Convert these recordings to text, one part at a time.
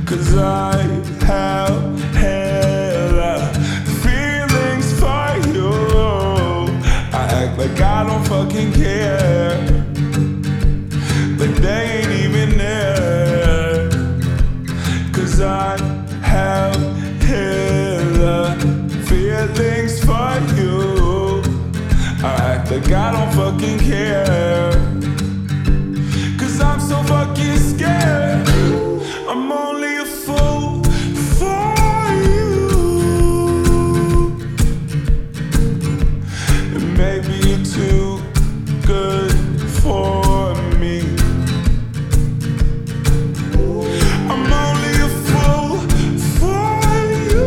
'Cause I have hella feelings for you. I act like I don't fucking care, but they ain't even there. 'Cause I have hella feelings for you. I act like I don't fucking care, 'cause I'm so fucking scared. I'm only a fool for you, and maybe you're too good for me. I'm only a fool for you,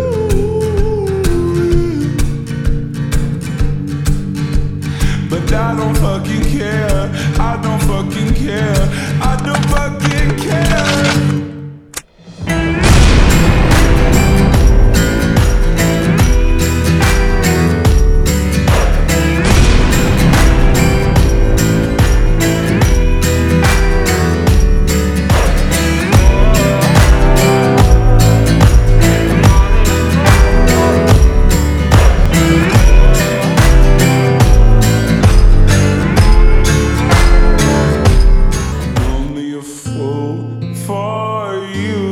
but I don't fucking care. I don't fucking care. I don't fucking care. For you.